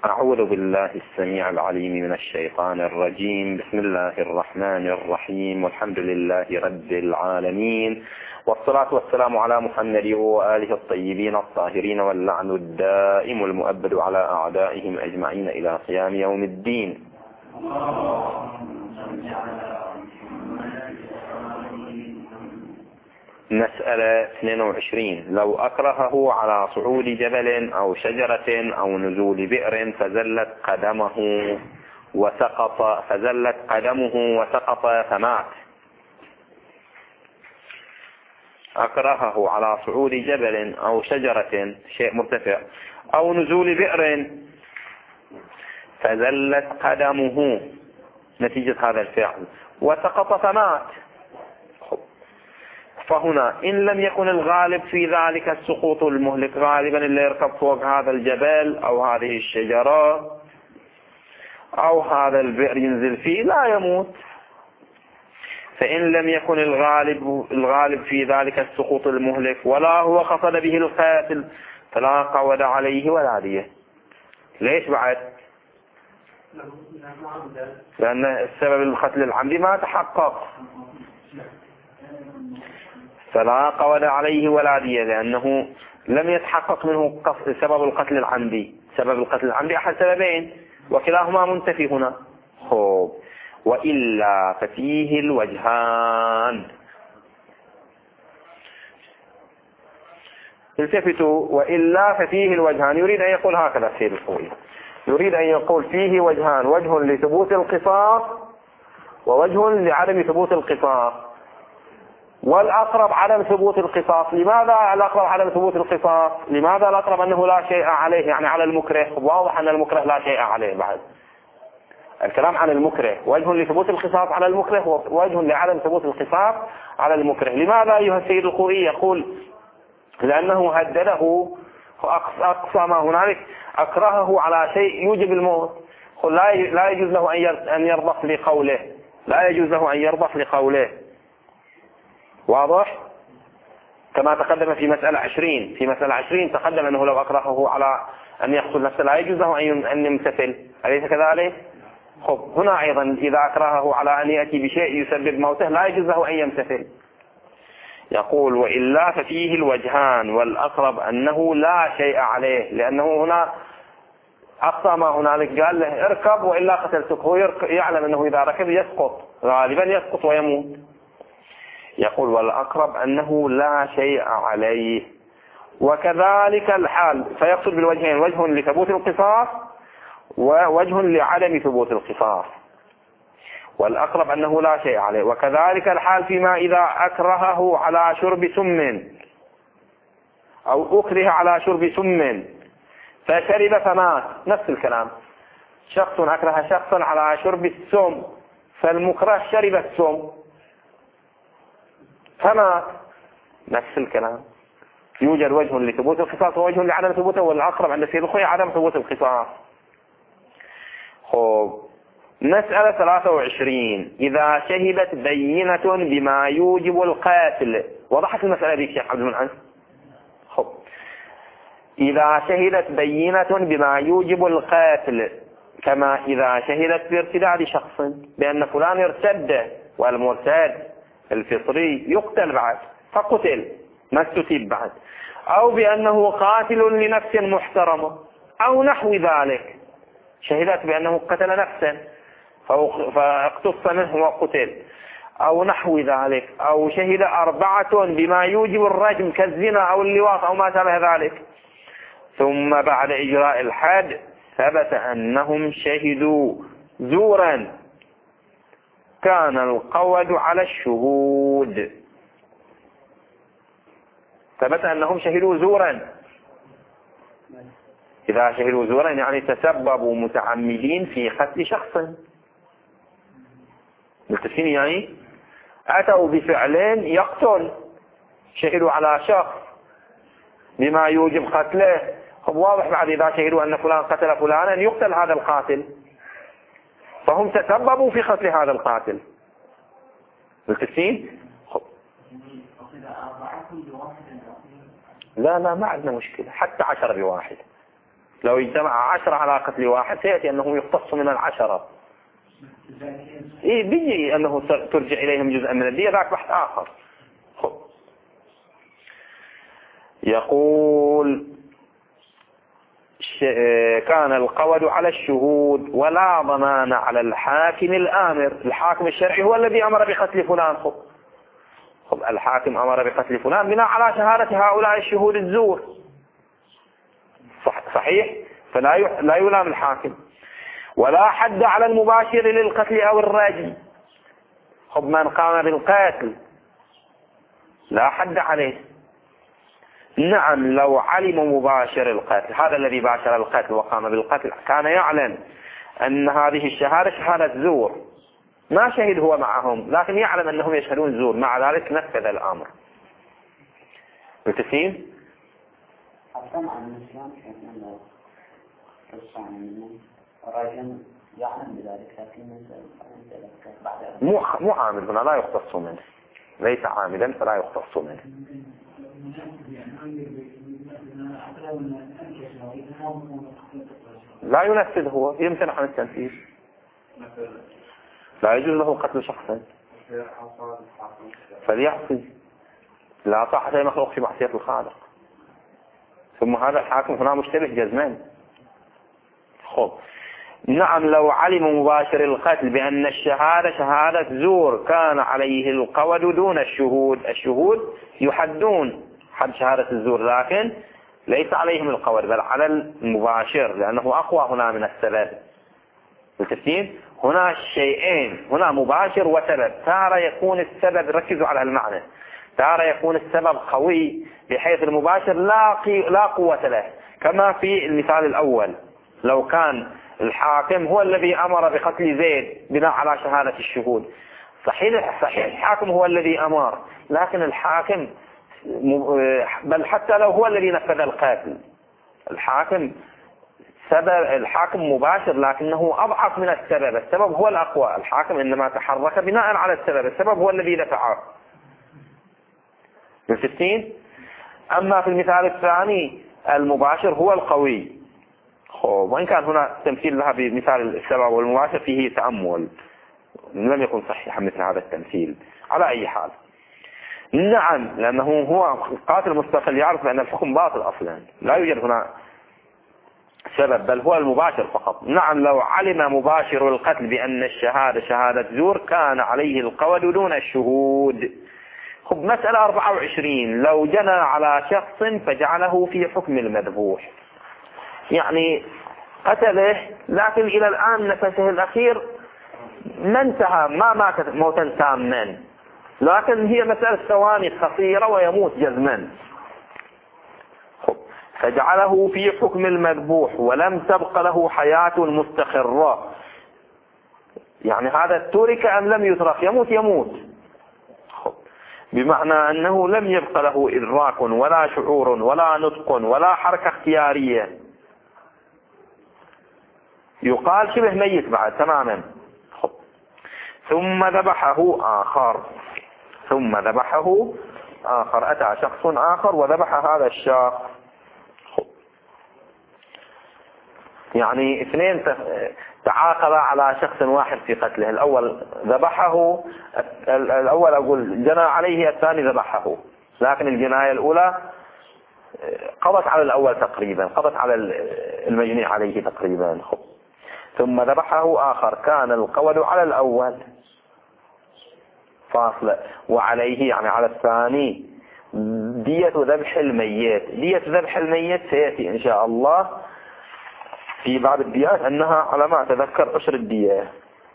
أعوذ بالله السميع العليم من الشيطان الرجيم. بسم الله الرحمن الرحيم، والحمد لله رب العالمين، والصلاة والسلام على محمد وآله الطيبين الطاهرين، واللعن الدائم المؤبد على أعدائهم أجمعين إلى قيام يوم الدين. مسألة 22. لو أكرهه على صعود جبل أو شجرة أو نزول بئر فزلت قدمه وسقط فمات. أكرهه على صعود جبل أو شجرة، شيء مرتفع، أو نزول بئر فزلت قدمه نتيجة هذا الفعل وسقط فمات. فهنا إن لم يكن الغالب في ذلك السقوط المهلك، غالبا اللي يركب فوق هذا الجبل أو هذه الشجرة أو هذا البئر ينزل فيه لا يموت. فإن لم يكن الغالب في ذلك السقوط المهلك ولا هو قصد به القاتل فلا قود عليه ولا دية. ليش بعد؟ لأن السبب القتل العمدي ما تحقق، فلا قود عليه ولا دية، لأنه لم يتحقق منه سبب القتل العمدي. سبب القتل العمدي أحد سببين وكلاهما منتفي هنا. وإلا ففيه الوجهان. التفتوا، وإلا ففيه الوجهان. يريد أن يقول هكذا السيد الخوي، يريد أن يقول فيه وجهان، وجه لثبوت القصاص ووجه لعدم ثبوت القصاص. والأقرب عدم ثبوت القصاص. لماذا الأقرب عدم ثبوت القصاص؟ لماذا الأقرب أنه لا شيء عليه، يعني على المكره؟ واضح أن المكره لا شيء عليه. بعد الكلام عن المكره، وجه لثبوت القصاص على المكره ووجه لعدم ثبوت القصاص على المكره. لماذا أيها السيد الخوئي؟ يقول لأنه هدده، أقصى ما هنالك أكرهه على شيء يوجب الموت. لا يجوز له أن يرضخ لقوله، لا يجوز له أن يرضخ لقوله. واضح؟ كما تقدم في مسألة 20. في مسألة 20 تقدم أنه لو أكرهه على أن يقتل نفسه لا يجوز له أن يمتثل، أليس كذلك؟ هنا أيضا إذا أكرهه على أن يأتي بشيء يسبب موته لا يجوز له أن يمتثل. يقول وإلا ففيه الوجهان، والأقرب أنه لا شيء عليه، لأنه هنا أقصى ما هنالك قال له اركب وإلا قتلتك. هو يعلم أنه إذا ركب يسقط، غالبا يسقط ويموت. يقول والأقرب أنه لا شيء عليه. وكذلك الحال، فيقصد بالوجهين وجه لثبوت القصاص ووجه لعدم ثبوت القصاص. والأقرب أنه لا شيء عليه. وكذلك الحال فيما إذا أكرهه على شرب سم أو أكره على شرب سم فشرب فمات. نفس الكلام، شخص أكره شخصا على شرب السم، فالمكره شرب السم فمات. نفس الكلام، يوجد وجه لثبوت القصاص ووجه لعدم ثبوته، والأقرب عند السيد الخوي عدم ثبوت القصاص. مسألة 23. إذا شهدت بينة بما يوجب القاتل. وضحت المسألة دي شيخ عبد المنعم؟ إذا شهدت بينة بما يوجب القاتل، كما إذا شهدت بارتداد شخص بأن فلان ارتد، والمرتد الفطري يقتل بعد فقتل ما استتيب بعد، أو بأنه قاتل لنفس محترمة أو نحو ذلك. شهدت بأنه قتل نفسا فاقتص منه وقتل أو نحو ذلك، أو شهد 4 بما يوجب الرجم كالزنا أو اللواط أو ما شابه ذلك، ثم بعد إجراء الحد ثبت أنهم شهدوا زورا كان القود على الشهود. ثبت أنهم شهدوا زورا. إذا شهدوا زورا يعني تسببوا متعمدين في قتل شخص. متفقين؟ يعني أتوا بفعلين يقتل، شهدوا على شخص بما يوجب قتله. واضح بعد إذا شهدوا أن فلان قتل فلانا يقتل هذا القاتل، فهم تسببوا في قتل هذا القاتل. متفقين؟ لا ما عندنا مشكلة، حتى 10 بواحد. لو اجتمع 10 على قتل واحد سيأتي أنه يختص من 10. بيجي أنه ترجع إليهم جزءا من الدية، ذاك بحث آخر. يقول كان القود على الشهود ولا ضمان على الحاكم الآمر. الحاكم الشرعي هو الذي أمر بقتل فلان. الحاكم أمر بقتل فلان بناء على شهادة هؤلاء الشهود الزور، صحيح، فلا يلام الحاكم. ولا حد على المباشر للقتل أو الراجي. من قام بالقتل لا حد عليه. نعم لو علم مباشر القتل، هذا الذي باشر القتل وقام بالقتل كان يعلم أن هذه الشهادة شهادة زور، ما شهد هو معهم لكن يعلم أنهم يشهدون زور، مع ذلك نفذ الأمر. متفقين؟ مو عامل هنا، لا يختص منه، ليس عاملا فلا يختص منه. لا ينفذ، هو يمتنع عن التنفيذ، لا يجوز له قتل شخصا فليعصي، لا طاعة لمخلوق في معصية الخالق. ثم هذا الحاكم هنا مشتبه جزمان. نعم لو علم مباشر القتل بأن الشهادة شهادة زور كان عليه القود دون الشهود. الشهود يحدون حد شهادة الزور لكن ليس عليهم القود بل على المباشر، لأنه أقوى هنا من السبب. متفقين؟ هنا شيئين، هنا مباشر وسبب. تارة يكون السبب، ركزوا على المعنى، تارة يكون السبب قوي بحيث المباشر لا قوة له، كما في المثال الأول لو كان الحاكم هو الذي أمر بقتل زيد بناء على شهادة الشهود. صحيح الحاكم هو الذي أمر، لكن الحاكم بل حتى لو هو الذي نفذ القتل، الحاكم مباشر لكنه أضعف من السبب. السبب هو الأقوى، الحاكم إنما تحرك بناء على السبب هو الذي دفعه. من 60. أما في المثال الثاني المباشر هو القوي. وإن كان هنا تمثيل لها بمثال السبب والمباشر فيه تأمل، لم يكن صحيحا مثل هذا التمثيل. على أي حال نعم، لأنه هو قاتل مستقل يعرف أن الحكم باطل أصلا، لا يوجد هنا سبب بل هو المباشر فقط. نعم لو علم مباشر القتل بأن الشهادة شهادة زور كان عليه القود دون الشهود. مسألة 24 لو جنى على شخص فجعله في حكم المذبوح، يعني قتله لكن إلى الآن نفسه الأخير ما انتهى، ما مات موتا تاما، لكن هي مسألة ثواني خطيرة ويموت جزما. فجعله في حكم المذبوح ولم تبق له حياة مستقرة، يعني هذا ترك أم لم يترك؟ يموت، بمعنى أنه لم يبق له إدراك ولا شعور ولا نطق ولا حركة اختيارية، يقال شبه ميت بعد تماما. ثم ذبحه آخر، أتى شخص آخر وذبح هذا الشخص. يعني اثنين تعاقبا على شخص واحد في قتله، الأول ذبحه، الأول أقول جنى عليه، الثاني ذبحه، لكن الجناية الأولى قضت على الأول تقريبا، قضت على المجني عليه تقريبا. ثم ذبحه آخر كان القود على الأول فاصلة، وعليه يعني على الثاني دية ذبح الميت. دية ذبح الميت سيأتي إن شاء الله في بعض الديات أنها على ما أتذكر عشر الدية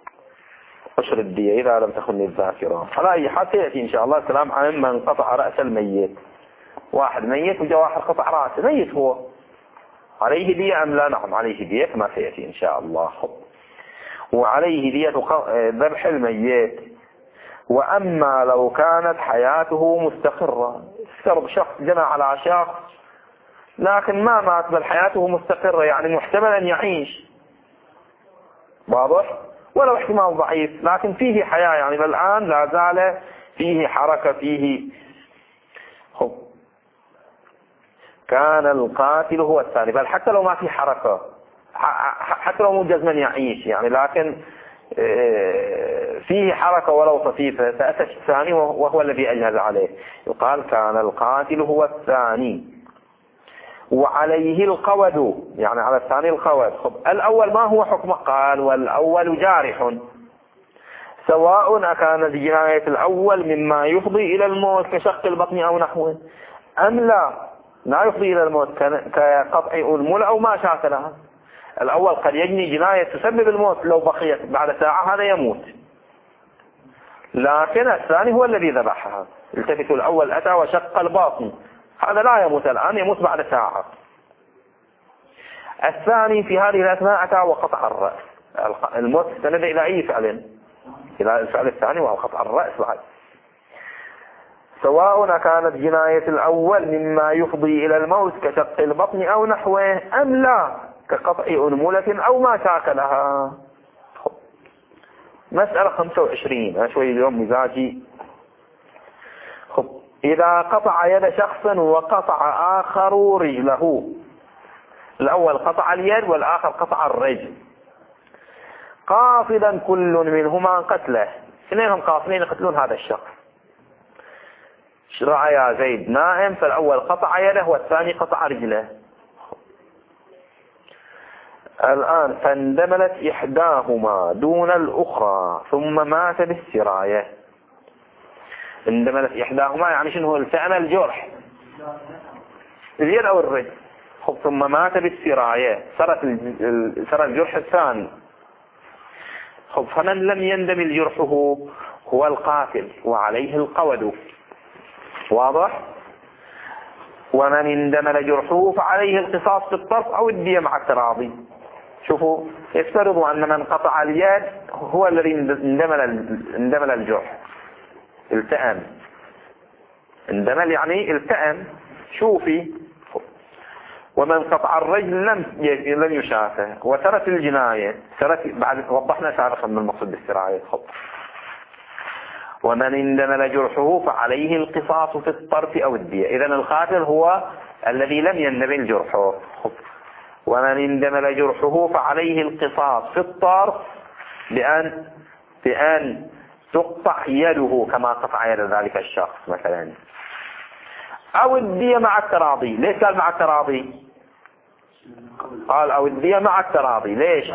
إذا لم تخن الذاكرة. على أي حال سيأتي إن شاء الله الكلام عن من قطع رأس الميت، واحد ميت وجاء واحد قطع رأسه، ميت هو، عليه دية أم لا؟ نعم عليه دية كما سيأتي إن شاء الله. وعليه دية ذبح الميت. وأما لو كانت حياته مستقرة، افترض شخص جنى على شخص لكن ما مات بل حياته مستقرة، يعني محتمل أن يعيش، واضح، ولو احتمال ضعيف لكن فيه حياة، يعني الآن لا زال فيه حركة، فيه كان القاتل هو الثاني، بل حتى لو ما في حركة، حتى لو مو جزما يعيش يعني، لكن فيه حركة ولو طفيفة، سأتى الثاني وهو الذي أجهز عليه. يقال كان القاتل هو الثاني وعليه القود، يعني على الثاني القود. الأول ما هو حكمه؟ قال والأول جارح، سواء أكانت جناية الأول مما يفضي إلى الموت كشق البطن أو نحوه أم لا يفضي إلى الموت كقطع أنملة أو ما شاكلها. الأول قد يجني جناية تسبب الموت، لو بقيت بعد ساعة هذا يموت، لكن الثاني هو الذي ذبحها. التفتوا، الأول أتى وشق الباطن، هذا لا يموت الآن، يموت بعد ساعة. الثاني في هذه الأثناء أتى وقطع الرأس. الموت استند إلى أي فعل؟ إلى الفعل الثاني وهو قطع الرأس بعد. سواء كانت جناية الأول مما يفضي إلى الموت كشق البطن أو نحوه أم لا كقطع أنملة أو ما شاكلها. مسألة 25، أنا شوي اليوم مزاجي. إذا قطع يد شخص وقطع آخر رجله، الأول قطع اليد والآخر قطع الرجل، قاصدا كل منهما قتله، اثنينهم قاصدين يقتلون هذا الشخص. رأى زيد نائم، فالأول قطع يده والثاني قطع رجله. الآن فاندملت إحداهما دون الأخرى ثم مات بالسراية. اندملت إحداهما يعني شنو؟ التأم الجرح، اليد أو الرجل. ثم مات بالسراية، صار الجرح الثاني. فمن لم يندمل جرحه هو القاتل وعليه القود، واضح؟ ومن اندمل جرحه فعليه القصاص في الطرف أو الدية مع التراضي. شوفوا، يفترضوا أن من قطع اليد هو الذي اندمل الجرح، التأم. اندمل يعني التأم، شوفي. ومن قطع الرجل لم يشافه وترك الجناية، بعد وضحنا سابقا من المقصود بالسراية. ومن اندمل جرحه فعليه القصاص في الطرف أو الدية. إذن القاتل هو الذي لم يندمل جرحه. ومن اندمل جرحه فعليه القصاص في الطرف بأن تقطع يده كما قطع يد ذلك الشخص مثلا، أو الدية مع التراضي. ليش قال مع التراضي؟ قال أو الدية مع التراضي. ليش؟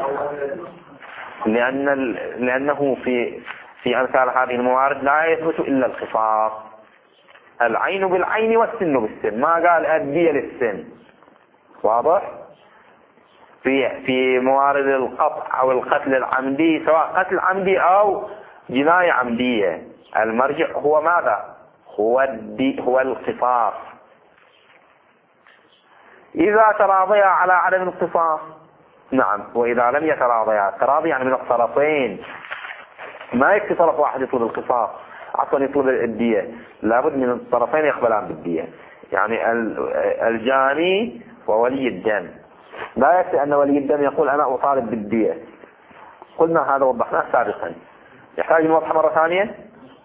لأنه في أمثال هذه الموارد لا يثبت إلا القصاص، العين بالعين والسن بالسن، ما قال الدية للسن. واضح؟ في موارد القطع أو القتل العمدي، سواء قتل عمدي أو جناية عمدية، المرجع هو ماذا؟ هو القصاص. إذا تراضيا على عدم القصاص نعم، وإذا لم يتراضيا، التراضي يعني من الطرفين، ما يكفي طرف واحد يطلب القصاص، عفوا يطلب الدية، لابد من الطرفين يقبلان بالدية. يعني الجاني وولي الدم، لا يكفي أن ولي الدم يقول أنا أطالب بالدية. قلنا هذا وضحناه سابقا، يحتاج نوضح مرة ثانية.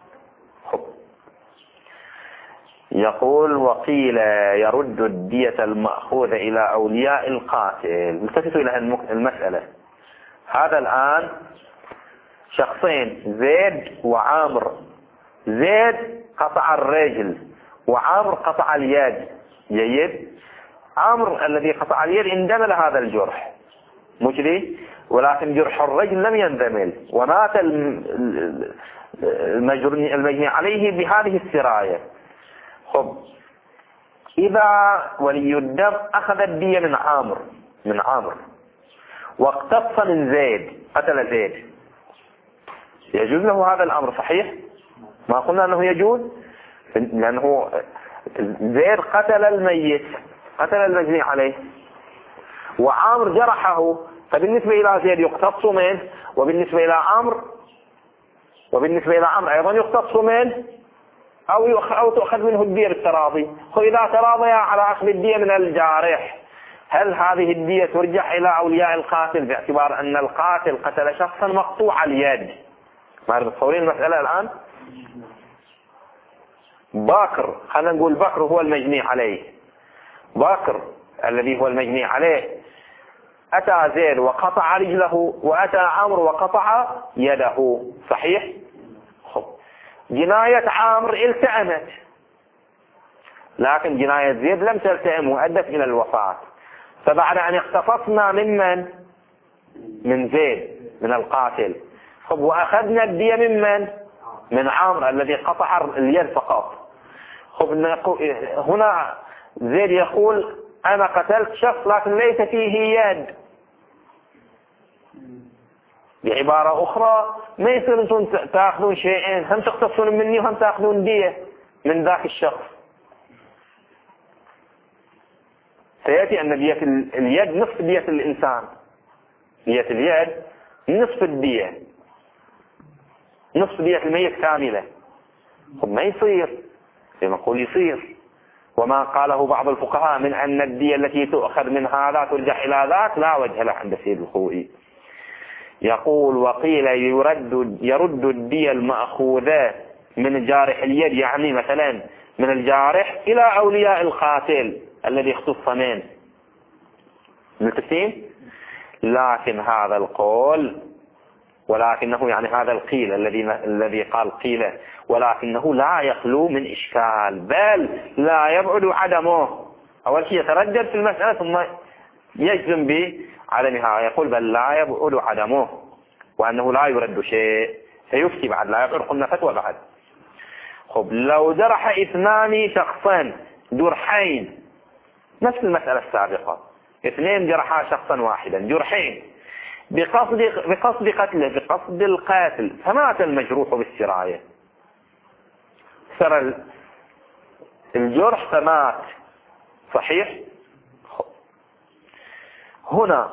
يقول وقيل يرد الدية المأخوذة إلى أولياء القاتل. التفتوا إلى المسألة. هذا الآن شخصين، زيد وعامر. زيد قطع الرجل وعامر قطع اليد، جيد. عامر الذي قطع اليد اندمل هذا الجرح مجري، ولكن جرح الرجل لم يندمل، ومات المجني عليه بهذه السراية. إذا ولي الدم أخذ الدية من عامر واقتص من زيد، قتل زيد، يجوز له هذا الأمر صحيح؟ ما قلنا أنه يجوز، لأنه زيد قتل الميت، قتل المجني عليه، وعامر جرحه، فبالنسبة إلى زيد يقتص منه، وبالنسبة إلى عامر أيضا يقتص منه، أو تؤخذ منه الدية بالتراضي. وإذا تراضيا على أخذ الدية من الجارح، هل هذه الدية ترجع إلى أولياء القاتل باعتبار أن القاتل قتل شخصا مقطوع اليد؟ ما تصورين المسألة الآن؟ بكر، خلينا نقول بكر هو المجني عليه، بكر الذي هو المجني عليه أتى زيد وقطع رجله، وأتى عمرو وقطع يده، صحيح؟ جناية عمرو التأمت، لكن جناية زيد لم تلتئم وأدت إلى الوفاة. فبعد أن اختصصنا من زيد من القاتل، وأخذنا الدية من عمرو الذي قطع اليد فقط. هنا زيد يقول أنا قتلت شخص لكن ليس فيه يد. بعبارة أخرى ما يصير أنتم تأخذون شيئين، هم تقتصون مني وهم تأخذون دية من ذاك الشخص. سيأتي أن دية اليد نصف دية الإنسان، دية اليد نصف الدية، نصف دية الميت كاملة. ما يصير لما نقول يصير. وما قاله بعض الفقهاء من أن الدية التي تؤخذ من هذا ترجع إلى ذاك لا وجه له عند سيد الخوئي. يقول وقيل يرد الدية المأخوذة من الجارح اليد، يعني مثلا من الجارح إلى أولياء القاتل الذي اختص منه. ملتفتين؟ لكن هذا القول، ولكنه يعني هذا القيل الذي قال قيل، ولكنه لا يخلو من إشكال، بل لا يبعد عدمه. أول شيء يتردد في المسألة ثم يجزم بعدمها، يقول بل لا يبعد عدمه وأنه لا يرد شيء. سيفتي بعد، لا يقول قلنا فتوى بعد. لو جرح اثنان شخصا جرحين، نفس المسألة السابقة، اثنين جرحا شخصا واحدا جرحين بقصد قتله، بقصد القاتل، فمات المجروح بالسراية، سر الجرح فمات، صحيح؟ هنا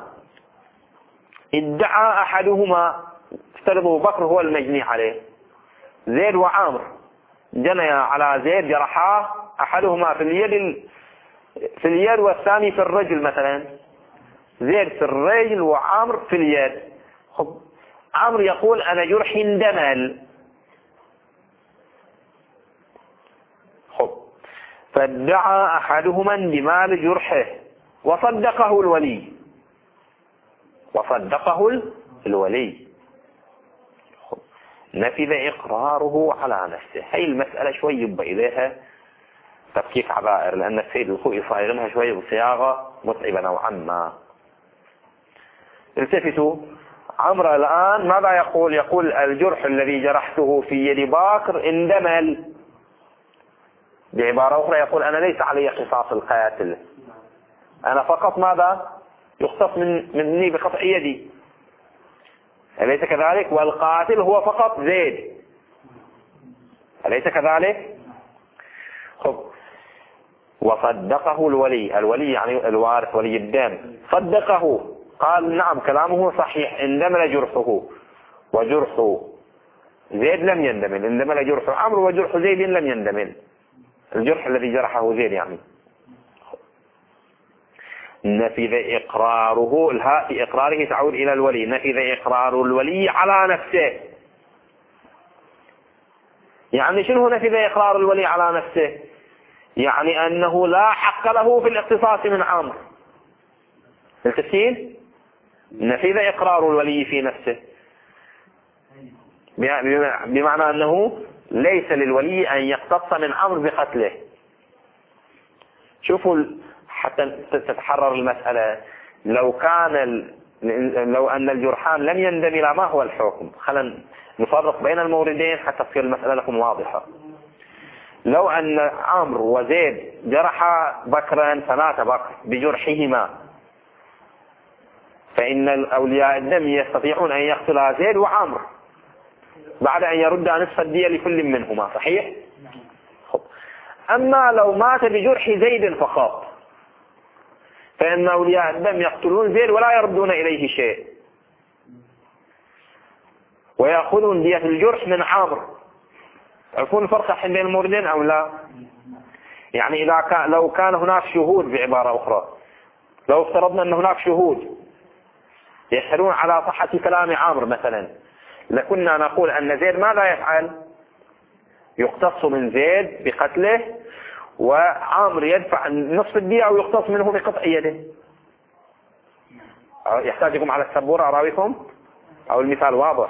ادعى أحدهما، افترضوا بكر هو المجني عليه، زيد وعامر جنيا على زيد جرحاه، أحدهما في اليد والثاني في الرجل مثلا، زيد في الرجل وعمر في اليد. عمر يقول أنا جرحي اندمل، فادعى أحدهما اندمال جرحه وصدقه الولي، نفذ إقراره على نفسه. هي المسألة شوي يبقى إليها تفكيك عبائر، لأن السيد الخوئي صايغنها شوية بصياغة متعبة نوعا ما. التفتوا، عمرو الآن ماذا يقول الجرح الذي جرحته في يد باكر اندمل. بعبارة أخرى يقول أنا ليس علي قصاص القاتل، أنا فقط ماذا يختص مني بقطع يدي، أليس كذلك؟ والقاتل هو فقط زيد، أليس كذلك؟ وصدقه الولي يعني الوارث ولي الدم، صدقه، قال نعم كلامه صحيح، اندمل جرحه، وجرح زيد لم يندمل، اندمل جرح عمرو وجرح زيد لم يندمل، الجرح الذي جرحه زيد يعني. نفذ إقراره، الهاء في إقراره تعود إلى الولي، نفذ إقرار الولي على نفسه. يعني شنو نفذ إقرار الولي على نفسه؟ يعني أنه لا حق له في الاقتصاص من عمرو. التفسير نفذ إقرار الولي في نفسه، بمعنى أنه ليس للولي أن يقتص من عمرو بقتله. شوفوا حتى تتحرر المسألة، لو أن الجرحان لم يندملا ما هو الحكم؟ خلينا نفرق بين الموردين حتى تصير المسألة لكم واضحة. لو أن عمرو وزيد جرحا بكرا فمات بكر بجرحهما، فإن أولياء الدم يستطيعون أن يقتلا زيد وعمرو بعد أن يرد نصف الدية لكل منهما، صحيح؟ أما لو مات بجرح زيد فقط، فإن أولياء الدم يقتلون زيد ولا يردون إليه شيء، ويأخذون دية الجرح من عمرو. تعرفون الفرق بين الموردين أو لا؟ يعني لو كان هناك شهود، بعبارة أخرى لو افترضنا أن هناك شهود يشهدون على صحة كلام عمرو مثلا، لكنا نقول أن زيد ماذا يفعل؟ يقتص من زيد بقتله، وعامر يدفع نصف الدية أو يقتص منه بقطع يده. يحتاجكم على السبورة أراويكم أو المثال واضح؟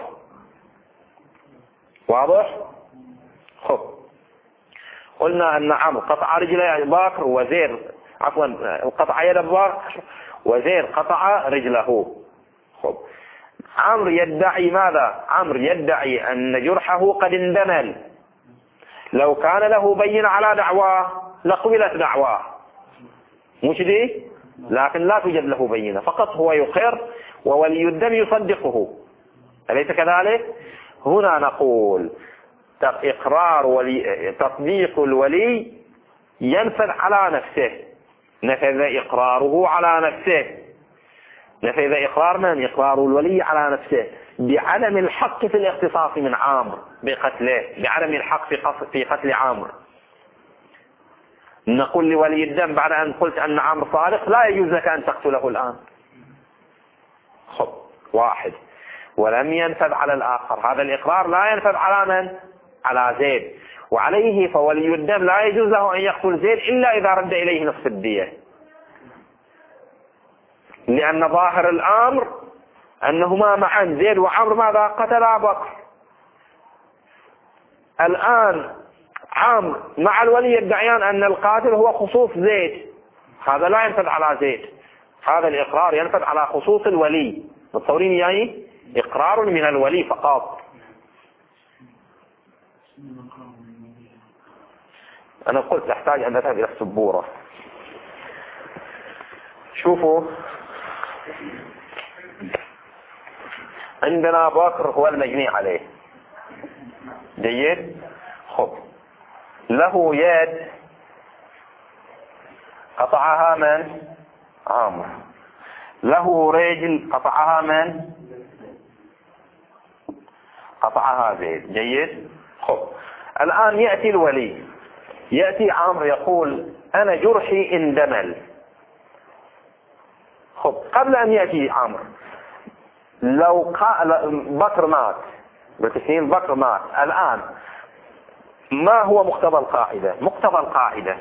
واضح؟ خب، قلنا أن عمرو قطع رجل باكر وزير، عفوا قطع يد باكر وزير قطع رجله. خب، عمرو يدعي ماذا؟ عمرو يدعي أن جرحه قد اندمل. لو كان له بين على دعواه لقبلت دعواه، مش دي؟ لكن لا توجد له بينة، فقط هو يقر وولي الدم يصدقه، أليس كذلك؟ هنا نقول إقرار ولي، تطبيق الولي ينفذ على نفسه، نفذ إقراره على نفسه. نفذ إقرار من؟ إقرار الولي على نفسه بعدم الحق في الاختصاص من عامر بقتله، بعدم الحق في قتل عامر. نقول لولي الدم بعد أن قلت أن عامر صادق لا يجوز لك أن تقتله الآن. خب، واحد. ولم ينفذ على الآخر، هذا الإقرار لا ينفذ على من؟ على زيد، وعليه فولي الدم لا يجوز له أن يقتل زيد إلا إذا رد إليه نصف الدية، لأن ظاهر الأمر أنهما معا زيد وعمرو ماذا؟ قتلا بكر. الآن عمرو مع الولي يدعيان أن القاتل هو خصوص زيد، هذا لا ينفذ على زيد، هذا الإقرار ينفذ على خصوص الولي. متصورين يعني؟ إقرار من الولي فقط. أنا قلت أحتاج أن أذهب إلى السبورة. شوفوا، عندنا بكر هو المجني عليه، جيد؟ خب، له يد قطعها من؟ عامر. له رجل قطعها من؟ قطعها زيد، جيد؟ خب، الآن يأتي الولي، يأتي عامر يقول أنا جرحي اندمل. خب، قبل أن يأتي عامر لو بكر مات، بتسين بكر مات الآن، ما هو مقتضى القاعدة؟ مقتضى القاعدة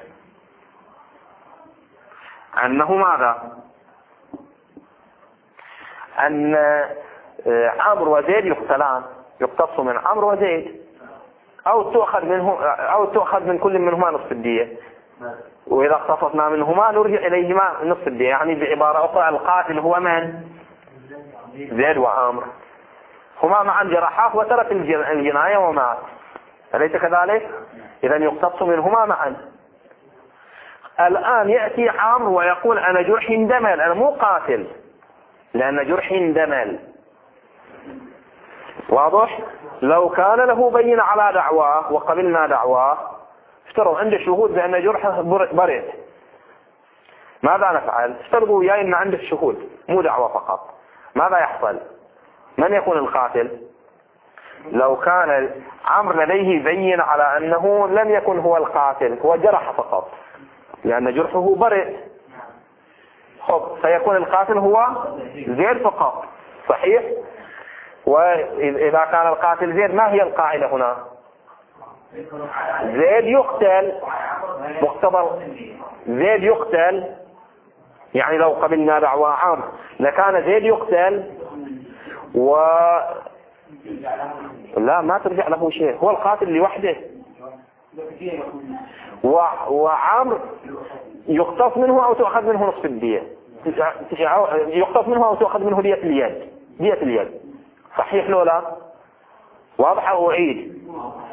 أنه ماذا؟ أن عمرو وزيد يقتلان، يقتص من عمرو وزيد، أو تؤخذ من كل منهما نصف الدية، وإذا اقتصصنا منهما نرجع إليهما نصف الدية. يعني بعبارة أخرى القاتل هو من؟ زيد وعمرو، هما معا جرحاه وترك الجناية ومات، أليس كذلك؟ إذا يقتص منهما معا. الآن يأتي عمرو ويقول أنا جرحي اندمل، أنا مو قاتل لأن جرحي اندمل. واضح؟ لو كان له بين على دعواه وقبلنا دعواه، افترضوا عنده شهود بأن جرحه برئ، ماذا نفعل؟ افترضوا وياي أن عنده شهود مو دعوة فقط، ماذا يحصل؟ من يكون القاتل؟ لو كان عمرو لديه بين على أنه لم يكن هو القاتل، هو جرح فقط لأن جرحه برئ، خب، سيكون القاتل هو زيد فقط، صحيح؟ وإذا كان القاتل زيد ما هي القاعدة هنا؟ زيد يقتل، مقتضى زيد يقتل، يعني لو قبلنا دعوى عمرو لكان زيد يقتل لا ما ترجع له شيء، هو القاتل لوحده، وعمرو يقتص منه أو تؤخذ منه نصف الدية، يقتص منه أو تؤخذ منه دية اليد، دية اليد، صحيح لو لا؟ واضح؟ أو أعيد؟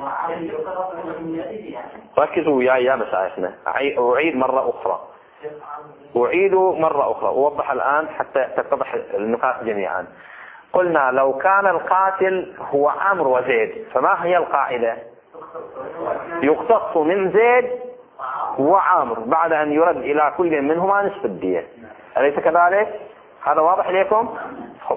ركزوا وياي يا مشايخنا، أعيد مرة أخرى، أعيد مرة أخرى، أوضح الآن حتى تتضح النقاط جميعا. قلنا لو كان القاتل هو عمرو وزيد، فما هي القاعدة؟ يقتص من زيد وعمرو بعد أن يرد إلى كل منهما نصف الدية، أليس كذلك؟ هذا واضح لكم؟ خب،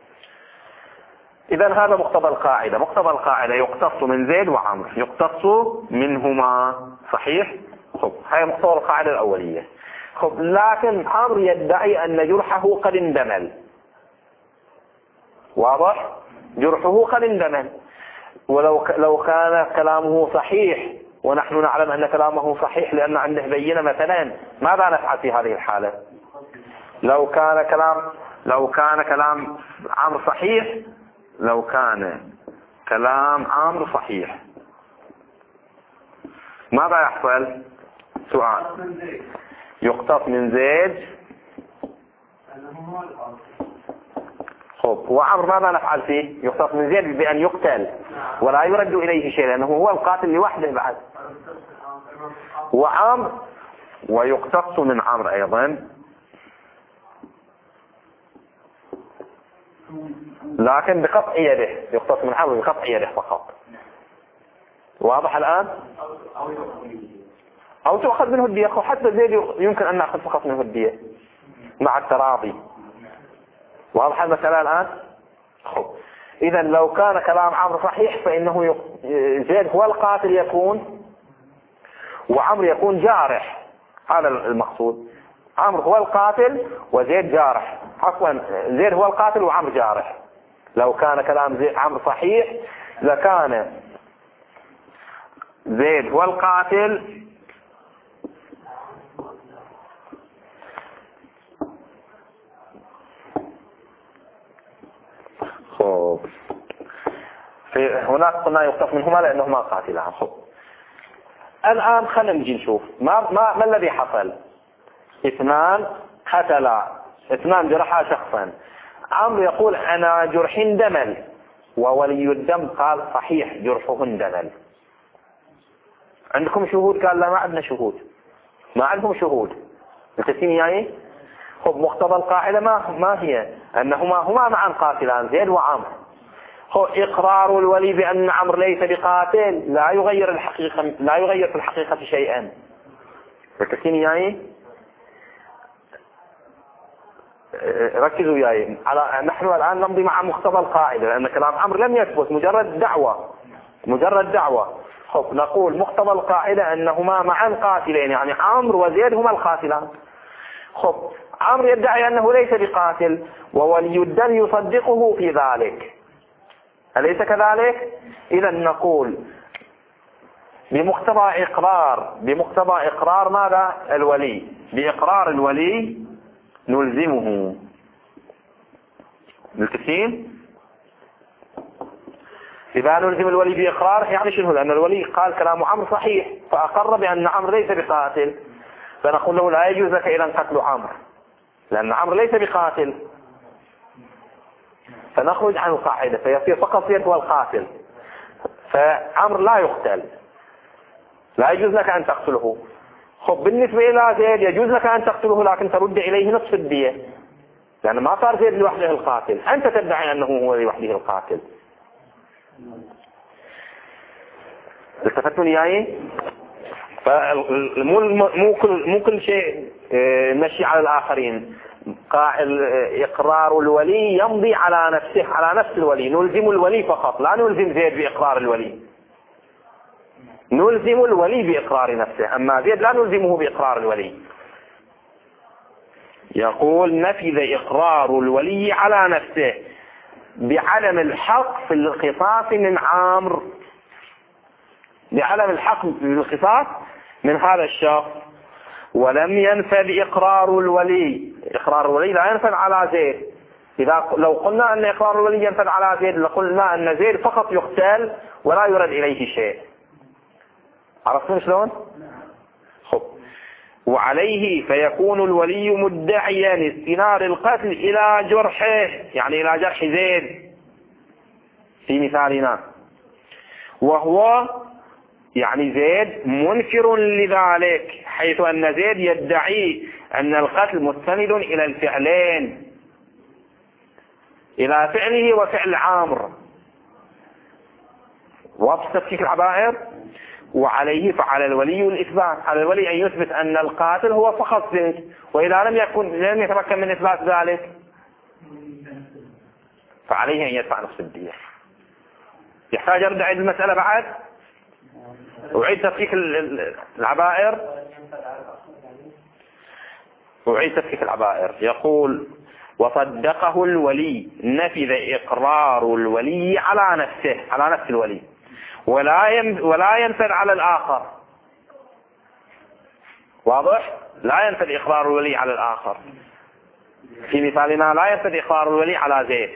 إذا هذا مقتضى القاعدة، مقتضى القاعدة يقتص من زيد وعمرو، يقتص منهما، صحيح؟ خب، هذه مقتضى القاعدة الأولية. خب، لكن عمرو يدعي أن جرحه قد اندمل، واضح؟ جرحه قد اندمل، ولو كان كلامه صحيح ونحن نعلم أن كلامه صحيح لأن عنده بينة مثلا، ماذا نفعل في هذه الحالة؟ لو كان كلام عمرو صحيح، لو كان كلام عمرو صحيح ماذا يحصل؟ سؤال. يقتص من زيد. وعمرو ماذا نفعل فيه؟ يقتص من زيد بأن يقتل ولا يرد إليه شيء لأنه هو القاتل لوحده بعد. وعمرو ويقتص من عمرو أيضا، لكن بقطع يده. يقتص من عمرو بقطع يده فقط. واضح الآن؟ أو تأخذ منه الدية. حتى زيد يمكن أن نأخذ فقط منه الدية مع التراضي. واضح المسألة الآن؟ إذا لو كان كلام عمرو صحيح فإنه زيد هو القاتل يكون، وعمرو يكون جارح. هذا المقصود. عمرو هو القاتل وزيد جارح. عفوا، زيد هو القاتل وعمرو جارح. لو كان كلام عمرو صحيح لكان زيد هو القاتل هناك قلنا يقتص منهما لأنهما قاتلان. الآن خلينا نجي نشوف ما الذي حصل. اثنان قتلا، اثنان جرحا شخصا. عمرو يقول أنا جرح دمل، وولي الدم قال صحيح جرحه دمل. عندكم شهود؟ قال لا ما عندنا شهود. ما عندهم شهود. متفقين يعني؟ مقتضى القاعدة ما هي؟ أنهما هما معا قاتلان زيد وعمرو. إقرار الولي بأن عمرو ليس بقاتل لا يغير الحقيقة، لا يغير في الحقيقة شيئا. متفقين يعني؟ ركزوا وياي. نحن الآن نمضي مع مقتضى القاعدة لأن كلام عمرو لم يثبت، مجرد دعوة. نقول مقتضى القاعدة أنهما معا قاتلين، يعني عمرو وزيد هما القاتلان. عمرو يدعي أنه ليس بقاتل وولي الدم يصدقه في ذلك، أليس كذلك؟ إذا نقول بمقتضى إقرار ماذا؟ الولي. بإقرار الولي نلزمه. ملتفين؟ إذا نلزم الولي بإقرار يعني شنو؟ لأن الولي قال كلام عمرو صحيح فأقر بأن عمرو ليس بقاتل، فنقول له لا يجوز لك إذا قتل عمرو لأن عمرو ليس بقاتل، فنخرج عن القاعدة فيصير فقط زيد هو القاتل، فعمرو لا يقتل، لا يجوز لك أن تقتله. بالنسبة إلى زيد يجوز لك أن تقتله لكن ترد إليه نصف الدية، لأن ما صار زيد لوحده القاتل، أنت تدعي أنه هو لوحده القاتل. التفتون يعني؟ مو كل شيء نمشي على الآخرين. إقرار الولي يمضي على نفسه، على نفس الولي. نلزم الولي فقط، لا نلزم زيد بإقرار الولي. نلزم الولي بإقرار نفسه، أما زيد لا نلزمه بإقرار الولي. يقول نفذ إقرار الولي على نفسه بعدم الحق في القصاص من عمرو، بعدم الحق في القصاص من هذا الشخص. ولم ينفذ إقرار الولي. إقرار الولي لا ينفذ على زيد. لو قلنا أن إقرار الولي ينفذ على زيد لقلنا أن زيد فقط يقتل ولا يرد إليه شيء. عرفتم شلون؟ وعليه فيكون الولي مدعيا استنار القتل إلى جرحه، يعني إلى جرح زيد في مثالنا، وهو يعني زيد منكر لذلك، حيث أن زيد يدعي أن القتل مستند إلى الفعلين، إلى فعله وفعل عمرو. واضح تفكيك العبائر؟ وعليه فعلى الولي الإثبات، على الولي أن يثبت أن القاتل هو فقط زيد، وإذا لم يتمكن من إثبات ذلك فعليه أن يدفع نصف الدية. يحتاج أرد أعيد المسألة بعد؟ أعيد تفكيك العبائر. أعيد تفكيك العبائر. يقول وصدقه الولي، نفذ إقرار الولي على نفسه، على نفس الولي، ولا ينفذ على الآخر. واضح؟ لا ينفذ إقرار الولي على الآخر. في مثالنا لا ينفذ إقرار الولي على زيد،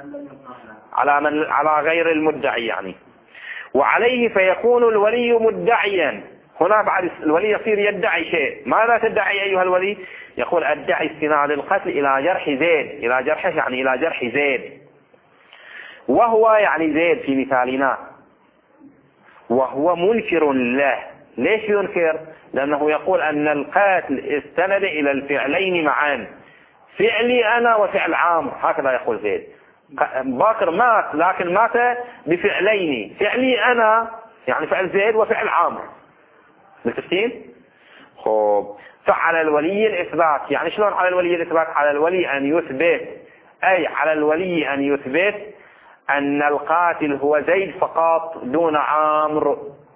على غير المدعي يعني. وعليه فيكون الولي مدعيا. هنا بعد الولي يصير يدعي شيء. ماذا تدعي أيها الولي؟ يقول أدعي استناد القتل إلى جرح زيد، إلى جرحه يعني إلى جرح زيد، وهو يعني زيد في مثالنا، وهو منكر له. ليش ينكر؟ لأنه يقول أن القاتل استند إلى الفعلين معا، فعلي أنا وفعل عامر، هكذا يقول زيد. باكر مات لكن مات بفعلين، فعلي أنا يعني فعل زيد وفعل عامر. متفقين؟ خب، فعلى الولي الإثبات. يعني شلون على الولي الإثبات؟ على الولي أن يثبت، أي على الولي أن يثبت أن القاتل هو زيد فقط دون عامر.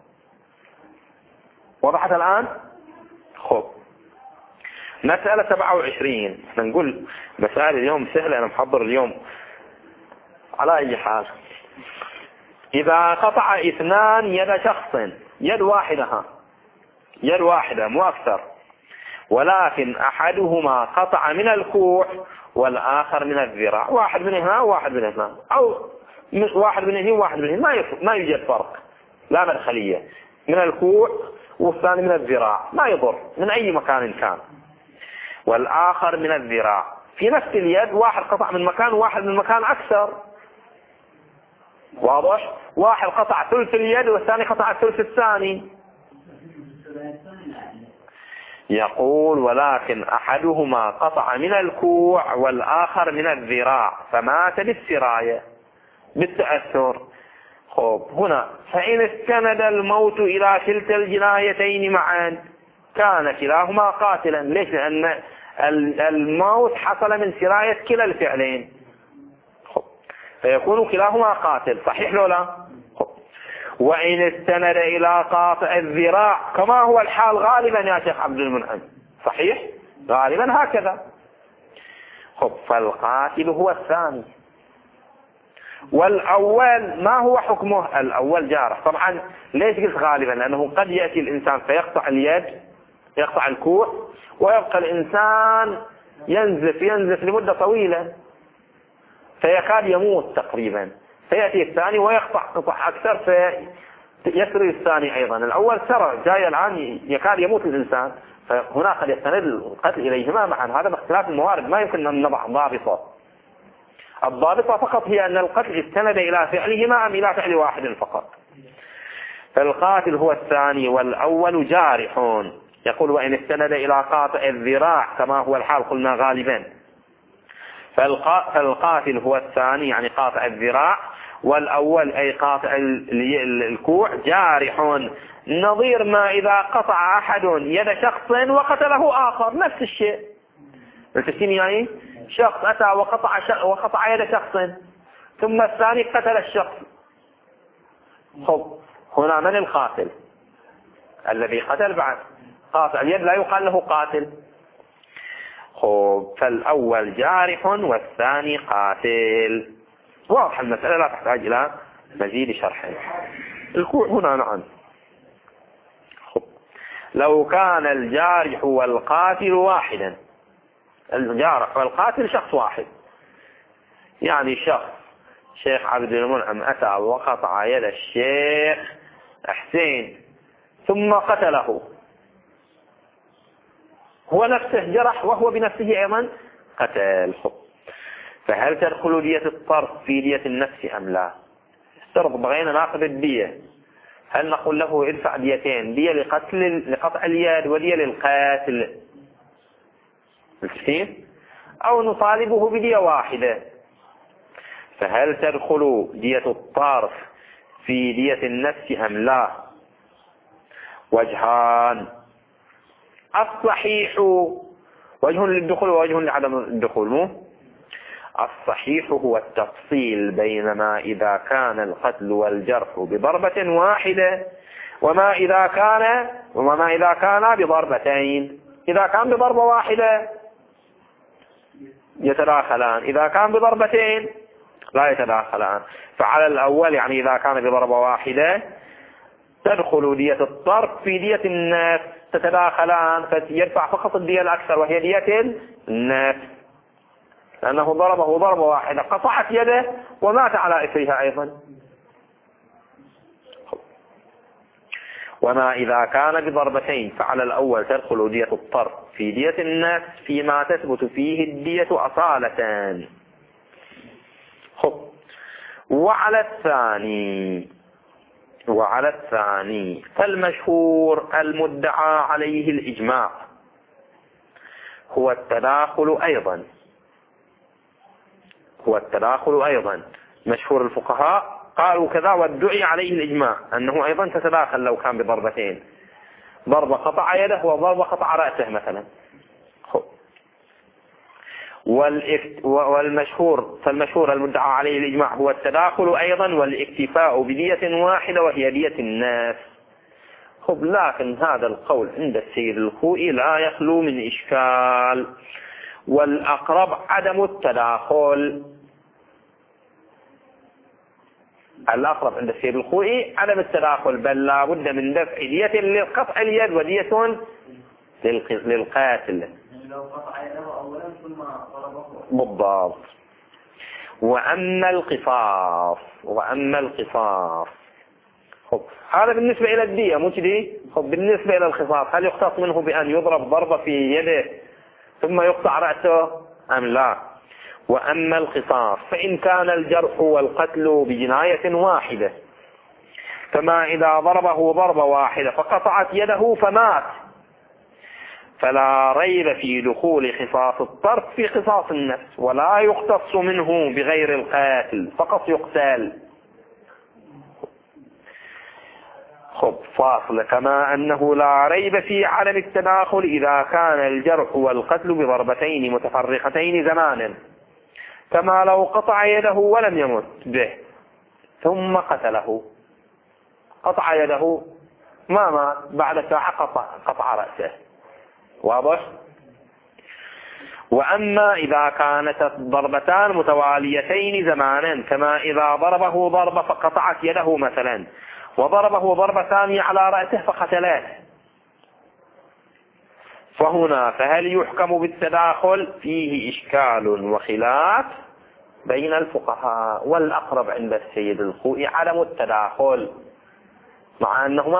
وضحت الآن؟ خب، مسألة 27. نقول مسائل اليوم سهلة، أنا محضر اليوم على أي حال. إذا قطع اثنان يد شخص، يد واحدة مو أكثر، ولكن أحدهما قطع من الكوع والآخر من الذراع، واحد من هنا وواحد من هنا، أو واحد من هنا وواحد من هنا، ما يوجد فرق، لا مدخلية، من الكوع والثاني من الذراع، ما يضر من أي مكان كان. والآخر من الذراع، في نفس اليد واحد قطع من مكان وواحد من مكان أكثر. واضح؟ واحد قطع ثلث اليد والثاني قطع الثلث الثاني. يقول ولكن أحدهما قطع من الكوع والآخر من الذراع فمات بالسراية بالتأثر. خب، هنا فإن استند الموت إلى كلتا الجنايتين معا كان كلاهما قاتلا. ليش؟ لأن الموت حصل من سراية كلا الفعلين، فيكون كلاهما قاتل. صحيح لو لا؟ وإن استند إلى قاطع الذراع كما هو الحال غالبا يا شيخ عبد المنعم، صحيح غالبا هكذا. فالقاتل هو الثاني. والأول ما هو حكمه؟ الأول جارح. طبعا ليش قلت غالبا؟ لأنه قد يأتي الإنسان فيقطع اليد، يقطع الكوع، ويبقى الإنسان ينزف لمدة طويلة فيكاد يموت تقريبا، فيأتي الثاني ويقطع قطع أكثر فيسري الثاني أيضا. الأول سرى، جاي الآن يكاد يموت الإنسان، فهنا قد يستند القتل إليهما معا. هذا باختلاف الموارد، ما يمكن أن نضع ضابطة. الضابطة فقط هي أن القتل استند إلى فعلهما أم إلى فعل واحد فقط. فالقاتل هو الثاني والأول جارح. يقول وإن استند إلى قاطع الذراع كما هو الحال قلنا غالبا، فالقاتل هو الثاني يعني قاطع الذراع، والأول أي قاطع الكوع جارح. نظير ما إذا قطع أحد يد شخص وقتله آخر، نفس الشيء. التسليم يعني شخص أتى وقطع يد شخص ثم الثاني قتل الشخص. هنا من القاتل؟ الذي قتل بعد قاطع اليد لا يقال له قاتل. فالأول جارح والثاني قاتل. واضح المسألة، لا تحتاج إلى مزيد شرح. الكوع هنا نعم. لو كان الجارح والقاتل واحدا، الجارح والقاتل شخص واحد، يعني شيخ عبد المنعم أتى وقطع يد الشيخ حسين ثم قتله، هو نفسه جرح وهو بنفسه أيضا قتل. فهل تدخل دية الطرف في دية النفس أم لا؟ افترض بغينا ناخذ الدية، هل نقول له ادفع ديتين، دية لقطع اليد ودية للقاتل، أو نطالبه بدية واحدة؟ فهل تدخل دية الطرف في دية النفس أم لا؟ وجهان. الصحيح وجه للدخول ووجه لعدم الدخول. مو الصحيح هو التفصيل بين ما إذا كان القتل والجرح بضربة واحدة وما إذا كان بضربتين. إذا كان بضربة واحدة يتداخلان، إذا كان بضربتين لا يتداخلان. فعلى الأول يعني إذا كان بضربة واحدة تدخل دية الطرف في دية النفس، تتداخلان، فيدفع فقط الدية الأكثر وهي دية النفس، لأنه ضربه ضربة واحدة قطعت يده ومات على إثرها أيضا. وما إذا كان بضربتين فعلى الأول تدخل دية الطرف في دية النفس فيما تثبت فيه الدية أصالة. وعلى الثاني فالمشهور المدعى عليه الإجماع هو التداخل أيضا. مشهور الفقهاء قالوا كذا، وادعي عليه الإجماع أنه أيضا تتداخل لو كان بضربتين، ضربة قطع يده وضربة قطع رأسه مثلا. فالمشهور المدعى عليه الإجماع هو التداخل أيضا والاكتفاء بدية واحدة وهي دية الناس. لكن هذا القول عند السيد الخوئي لا يخلو من إشكال، والأقرب عدم التداخل. الأقرب عند السيد الخوئي عدم التداخل، بل لا بد من دفع دية لقطع اليد ودية للقاتل. لو قطع يده أولا ثم ضربه بالضبط. وأما القصاص هذا بالنسبة إلى الدية مش دي. بالنسبة إلى القصاص هل يختص منه بأن يضرب ضربة في يده ثم يقطع رأسه أم لا؟ وأما القصاص فإن كان الجرح والقتل بجناية واحدة، فما إذا ضربه ضربة واحدة فقطعت يده فمات، فلا ريب في دخول قصاص الطرف في قصاص النفس، ولا يختص منه بغير القاتل، فقط يقتل. فاصل. كما أنه لا ريب في عدم التداخل إذا كان الجرح والقتل بضربتين متفرقتين زمانا، كما لو قطع يده ولم يمت به ثم قتله، قطع يده ما مات، بعد ساعة قطع رأسه. واضح؟ وأما إذا كانت الضربتان متواليتين زمانا، كما إذا ضربه ضربة فقطعت يده مثلا، وضربه ضربة ثانية على رأسه فقتله، فهنا فهل يحكم بالتداخل؟ فيه إشكال وخلاف بين الفقهاء، والأقرب عند السيد الخوئي عدم التداخل، مع أنهما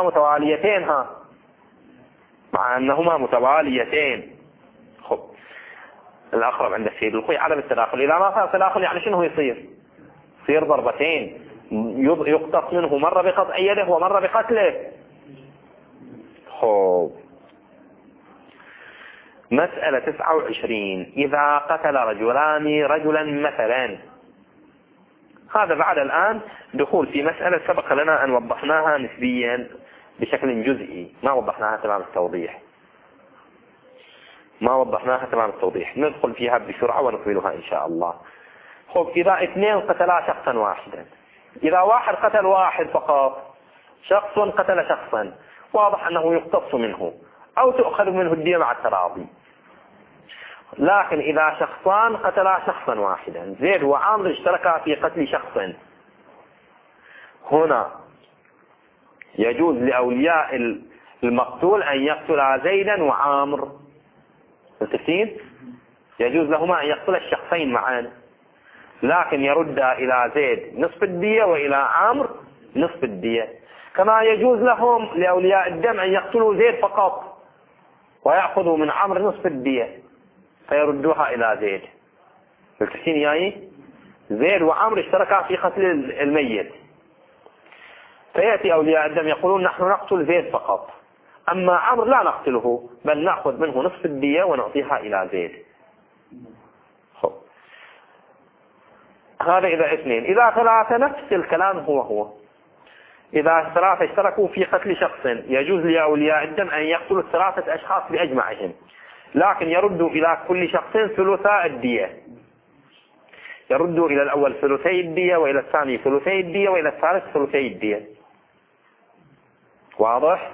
متواليتين. الأقرب عند السيد الخوئي عدم التداخل. إذا ما صار تداخل يعني شنو يصير ضربتين، يقتص منه مرة بقطع يده ومرة بقتله. مسألة 29. إذا قتل رجلان رجلا مثلا. هذا بعد الآن دخول في مسألة سبق لنا أن وضحناها نسبيا بشكل جزئي، ما وضحناها تمام التوضيح. ندخل فيها بسرعة ونكملها إن شاء الله. إذا اثنين قتلا شخصا واحدا، إذا واحد قتل واحد فقط، شخص قتل شخصا، واضح أنه يقتص منه أو تؤخذ منه الدية مع التراضي. لكن إذا شخصان قتلا شخصا واحدا، زيد وعامر اشتركا في قتل شخص، هنا يجوز لأولياء المقتول أن يقتلا زيدا وعامر، التفسير يجوز لهما أن يقتل الشخصين معا، لكن يرد إلى زيد نصف الدية وإلى عامر نصف الدية. كما يجوز لهم لأولياء الدم أن يقتلوا زيد فقط ويأخذوا من عمرو نصف الدية فيردوها إلى زيد. التحسين يعني زيد وعمرو اشتركا في قتل الميت، فيأتي أولياء الدم يقولون نحن نقتل زيد فقط، أما عمرو لا نقتله بل نأخذ منه نصف الدية ونعطيها إلى زيد. هذا إذا اثنين. إذا ثلاثة نفس الكلام هو. إذا ثلاثة اشتركوا في قتل شخص يجوز لأولياء الدم أن يقتلوا الثلاثة أشخاص بأجمعهم، لكن يردوا إلى كل شخص ثلثاء الدية، يردوا إلى الأول ثلثي الدية وإلى الثاني ثلثي الدية وإلى الثالث ثلثي الدية. واضح؟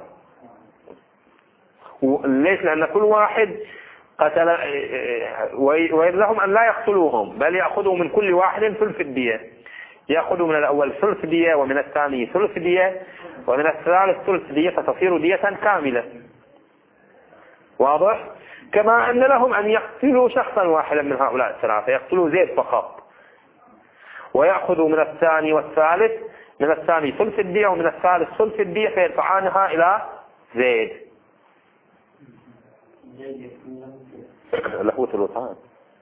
ليش؟ لأن كل واحد قتل، ويريد لهم أن لا يقتلوهم بل يأخذوا من كل واحد ثلث الدية. يأخذ من الأول ثلث دية، ومن الثاني ثلث دية، ومن الثالث ثلث دية، فتصير دية كاملة. واضح؟ كما أن لهم أن يقتلوا شخصا واحدا من هؤلاء الثلاثة، يقتلوا زيد فقط، ويأخذوا من الثاني والثالث، من الثاني ثلث الدية ومن الثالث ثلث الدية، فيدفعانها إلى زيد. له ثلثان،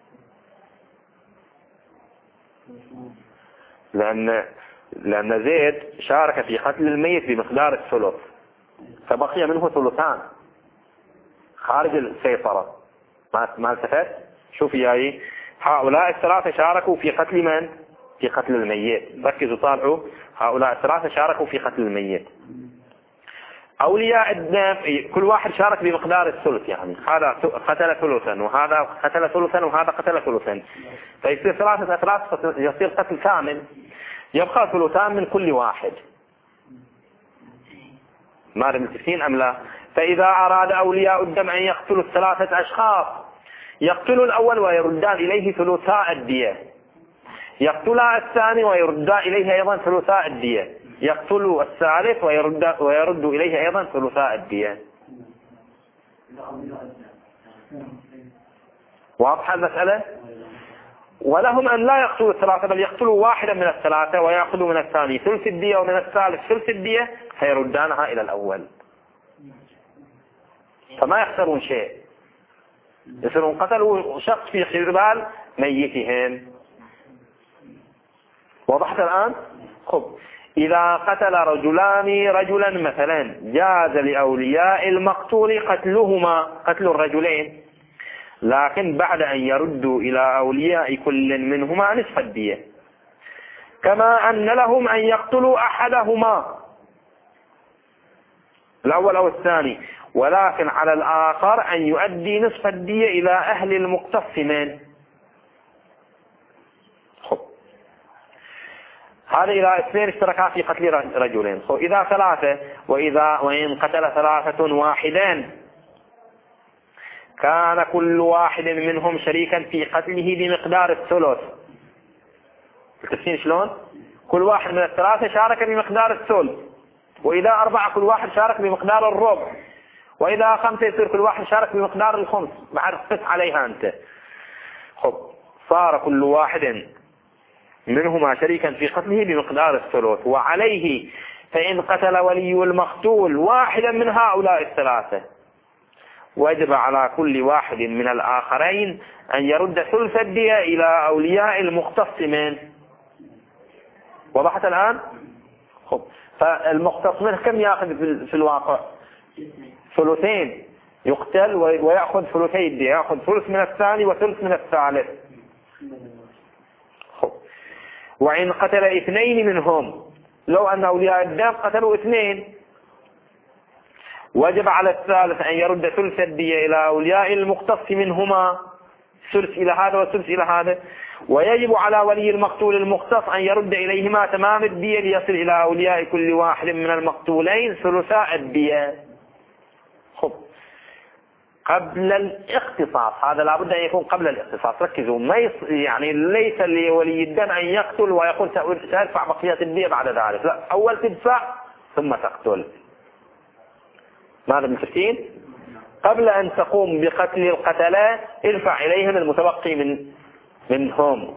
لأن زيد شارك في قتل الميت بمقدار الثلث، فبقي منه ثلثان خارج السيطرة. ما التفت؟ شوف ياي، هؤلاء الثلاثة شاركوا في قتل من؟ في قتل الميت. ركزوا طالعوا، هؤلاء الثلاثة شاركوا في قتل الميت. أولياء الدم كل واحد شارك بمقدار الثلث، يعني هذا قتل ثلثا وهذا قتل ثلثا وهذا قتل ثلثا، فيصير ثلاثة أثلاث، يصير قتل كامل، يبقى ثلثان من كل واحد. ما أدري متفقين أم لا؟ فإذا أراد أولياء الدم أن يقتلوا الثلاثة أشخاص، يقتلوا الأول ويردان إليه ثلثاء الدية، يقتلوا الثاني ويردان إليه أيضا ثلثاء الدية، يقتلوا الثالث ويرد إليه أيضا ثلثاء الدية. واضحة المسألة؟ ولهم أن لا يقتلوا الثلاثة، بل يقتلوا واحدا من الثلاثة ويأخذوا من الثاني ثلث الدية ومن الثالث ثلث الدية، فيردانها إلى الأول، فما يخسرون شيء، يصيرون قتلوا شخص في حبال ميتهم. وضحت الآن؟ خب، إذا قتل رجلان رجلا مثلا، جاز لأولياء المقتول قتلهما، قتل الرجلين، لكن بعد أن يردوا إلى أولياء كل منهما نصف الدية، كما أن لهم أن يقتلوا أحدهما الأول أو الثاني، ولكن على الآخر أن يؤدي نصف الدية إلى أهل المقتصمين. هذا إذا اثنين اشتركا في قتل رجلين. إذا ثلاثة، وإن قتل ثلاثة واحدين، كان كل واحد منهم شريكا في قتله بمقدار الثلث. تفسين شلون؟ كل واحد من الثلاثة شارك بمقدار الثلث، وإذا أربعة كل واحد شارك بمقدار الربع، وإذا خمسة يصير كل واحد شارك بمقدار الخمس. بعد قس عليها أنت. صار كل واحد منهما شريكا في قتله بمقدار الثلث. وعليه فإن قتل ولي المقتول واحدا من هؤلاء الثلاثة، وجب على كل واحد من الآخرين أن يرد ثلث الدية إلى أولياء المختصمين. وضحت الآن؟ فالمختصمين كم يأخذ في الواقع؟ ثلثين، يقتل ويأخذ ثلثي الدية، يأخذ ثلث من الثاني وثلث من الثالث. وإن قتل اثنين منهم، لو أن أولياء الدم قتلوا اثنين، وجب على الثالث أن يرد ثلث الدية إلى أولياء المقتص منهما، ثلث إلى هذا وثلث إلى هذا. ويجب على ولي المقتول المقتص أن يرد إليهما تمام الدية، ليصل إلى أولياء كل واحد من المقتولين ثلثاء الدية. قبل الاختصاص، هذا لابد أن يكون قبل الاختصاص. ركزوا، ما يعني ليس لولي الدم أن يقتل ويقول سأدفع بقية الدية بعد ذلك، لا، أول تدفع ثم تقتل. ماذا متفقين؟ قبل أن تقوم بقتل القتلة ادفع إليهم المتبقي منهم.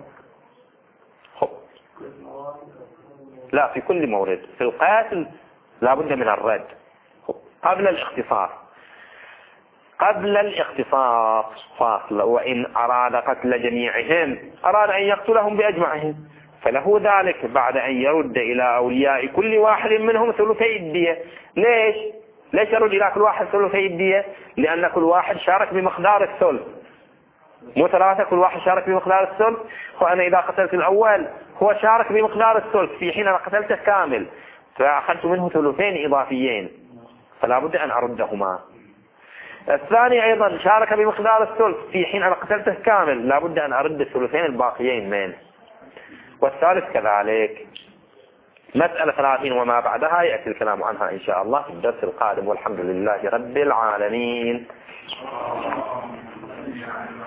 لا، في كل مورد. في القاتل لابد من الرد قبل الاختصاص. قبل الاختصاص فاصل. وإن أراد قتل جميعهم، أراد أن يقتلهم بأجمعهم، فله ذلك بعد أن يرد إلى أولياء كل واحد منهم ثلثي الدية. ليش يرد إلى كل واحد ثلثي الدية؟ لأن كل واحد شارك بمقدار الثلث، مو ثلاثة، كل واحد شارك بمقدار الثلث. وأنا إذا قتلت الأول هو شارك بمقدار الثلث، في حين أنا قتلته كامل فأخذت منه ثلثين إضافيين، فلا بد أن أردهما. الثاني أيضا شارك بمقدار الثلث، في حين أنا قتلته كامل لا بد أن أرد الثلثين الباقيين منه. والثالث كذلك. مسألة 30 وما بعدها يأتي الكلام عنها إن شاء الله في الدرس القادم، والحمد لله رب العالمين.